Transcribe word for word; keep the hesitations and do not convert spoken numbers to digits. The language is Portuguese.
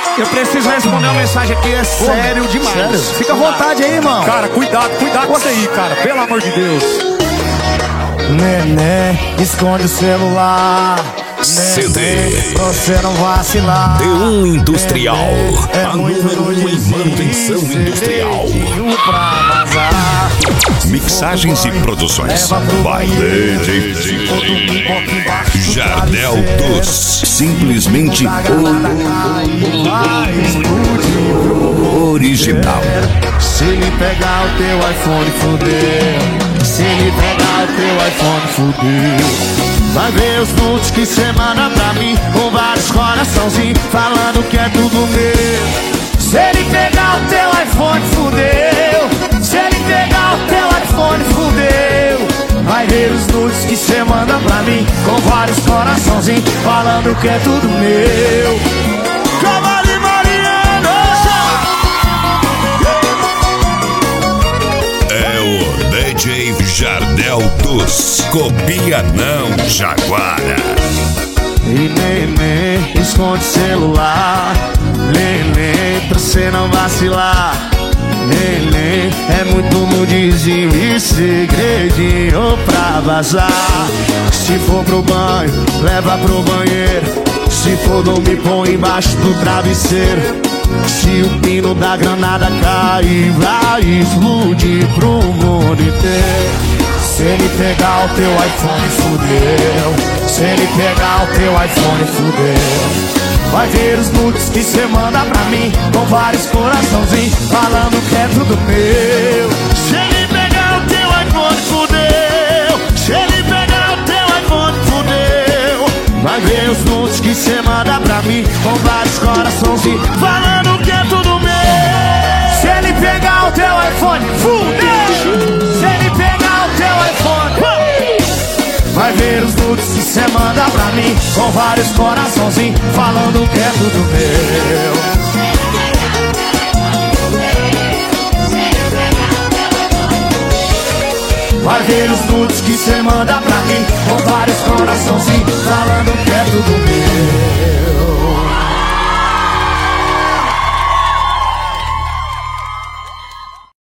Eu preciso responder uma mensagem aqui, é sério demais. Sério? Fica à vontade aí, irmão. Cara, cuidado, cuidado com isso aí, cara. Pelo amor de Deus. Neném, esconde o celular. C D pra você não vacilar. D um Industrial, É a número um em manutenção industrial. Pra vazar. Mixagens e produções by D J Jardel dos. Simplesmente o original. Se ele pegar o teu iPhone, fudeu. Se ele pegar o teu iPhone, fudeu. Vai ver os nudes que cê manda pra mim, com vários coraçãozinhos, falando que é tudo meu. Se ele pegar o teu iPhone, fudeu. Se ele pegar o teu iPhone, fudeu. Vai ver os nudes que cê manda pra mim, com vários coraçãozinhos, falando que é tudo meu. Cavalo e Mariano. É o D J Jardel dos Copia não Jaguara. E neném, esconde celular. Neném, pra cê não vacilar. Neném, é muito nudezinho e segredinho pra vazar. Se for pro banho, leva pro banheiro. Se for dormir, põe embaixo do travesseiro. Se o pino da granada cair, vai explodir pro mundo inteiro. Se ele pegar o teu iPhone, fudeu. Se ele pegar o teu iPhone, fudeu. Vai ver os nudes que cê manda pra mim, com vários coraçãozinhos, falando que é tudo meu. Se ele pegar o teu iPhone, fudeu. Se ele pegar o teu iPhone, fudeu. Vai ver os nudes que cê manda pra mim, com vários coraçãozinhos, falando que é tudo meu. Se ele pegar o teu iPhone, fudeu. Se ele pegar o teu iPhone, vai ver os nudes que cê manda pra mim, com vários coraçãozinhos, falando que é tudo meu. Vai ver os nudes que cê manda pra mim, com vários coraçãozinhos, falando que é tudo meu.